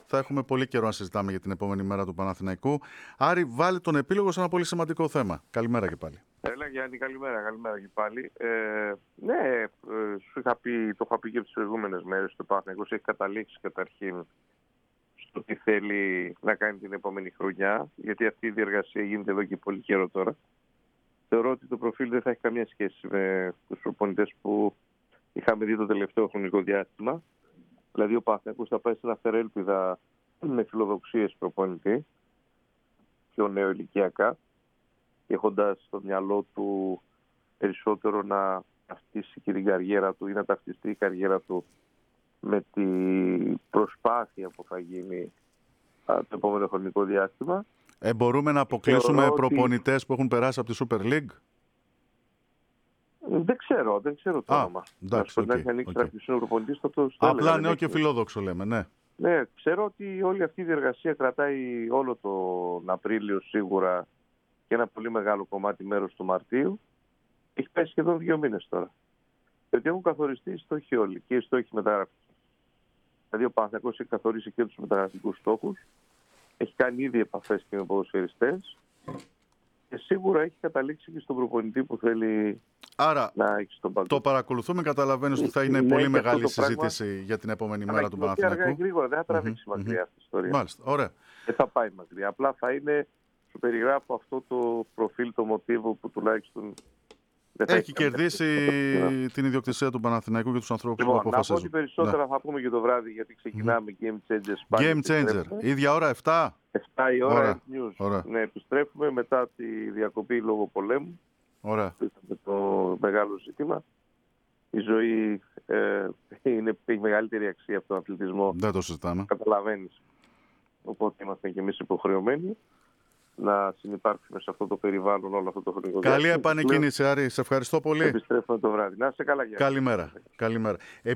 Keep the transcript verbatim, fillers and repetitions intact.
θα έχουμε πολύ καιρό να συζητάμε για την επόμενη μέρα του Παναθηναϊκού. Άρη, βάλει τον επίλογο σε ένα πολύ σημαντικό θέμα. Καλημέρα και πάλι. Έλα Γιάννη, καλημέρα, καλημέρα και πάλι. Ε, ναι, ε, σου είχα πει, το είχα πει και τις προηγούμενες μέρες του Παναθηναϊκός έχει καταλήξει καταρχήν στο τι θέλει να κάνει την επόμενη χρονιά, γιατί αυτή η διεργασία γίνεται εδώ και πολύ καιρό τώρα. Θεωρώ ότι το προφίλ δεν θα έχει καμία σχέση με τους προπονητές που είχαμε δει το τελευταίο χρονικό διάστημα. Δηλαδή ο Παναθηναϊκός θα πάει σε ένα φερέλπιδα με φιλοδοξίες προπονητή, πιο νεοηλικιακά, έχοντας στο μυαλό του περισσότερο να ταυτίσει και την καριέρα του ή να ταυτιστεί η καριέρα του με την προσπάθεια που θα γίνει α, το επόμενο χρονικό διάστημα. Ε, μπορούμε να αποκλείσουμε Θεωρώ προπονητές ότι... που έχουν περάσει από τη Super League. Δεν ξέρω, δεν ξέρω το Α, όνομα. εντάξει, να okay, έχει ανοίξει okay. να προπονητής, θα το Απλά έλεγα, νέο έχει... και φιλόδοξο λέμε, ναι. Ναι, ξέρω ότι όλη αυτή η διεργασία κρατάει όλο τον Απρίλιο σίγουρα και ένα πολύ μεγάλο κομμάτι μέρος του Μαρτίου. Έχει πέσει σχεδόν δύο μήνες τώρα. Γιατί έχουν καθοριστεί οι στόχοι όλοι και οι στόχοι μεταγραφικοί. Δηλαδή ο Παναθηναϊκός έχει καθορίσει και τους μεταγραφικούς στόχους. Έχει κάνει ήδη επαφές και με ποδοσφαιριστές. Και σίγουρα έχει καταλήξει και στον προπονητή που θέλει Άρα, να έχει στον παγκόσμιο. Το παρακολουθούμε, καταλαβαίνεις ότι θα είναι ναι, πολύ μεγάλη συζήτηση πράγμα, για την επόμενη μέρα του Παναθηναϊκού. Αργά γρήγορα, δεν θα τραβήξει mm-hmm, μακριά αυτή η ιστορία. Μάλιστα, ωραία. Δεν θα πάει μακριά. Απλά θα είναι, σου περιγράφω αυτό το προφίλ, το μοτίβο που τουλάχιστον δεν θα έχει κερδίσει καμία... την ιδιοκτησία του Παναθηναϊκού και τους ανθρώπους λοιπόν, που αποφασίζουν. Να πω ότι περισσότερα ναι. θα πούμε και το βράδυ, γιατί ξεκινάμε mm. Game Changers πάλι. Game Changer, ίδια ώρα, εφτά. εφτά η ώρα, Ωραία. News. Ωραία. Ναι, επιστρέφουμε μετά τη διακοπή λόγω πολέμου. Ωραία. Με το μεγάλο ζήτημα. Η ζωή ε, είναι, έχει μεγαλύτερη αξία από τον αθλητισμό. Δεν το συζητάμε. Καταλαβαίνεις. Οπότε είμαστε και εμείς υποχρεωμένοι να συνυπάρξουμε σε αυτό το περιβάλλον όλο αυτό το χρονικό διάστημα. Καλή επανεκκίνηση, Άρη. Σε ευχαριστώ πολύ. Επιστρέφουμε το βράδυ. Να είστε καλά, Γιάννη. Καλημέρα. Καλημέρα.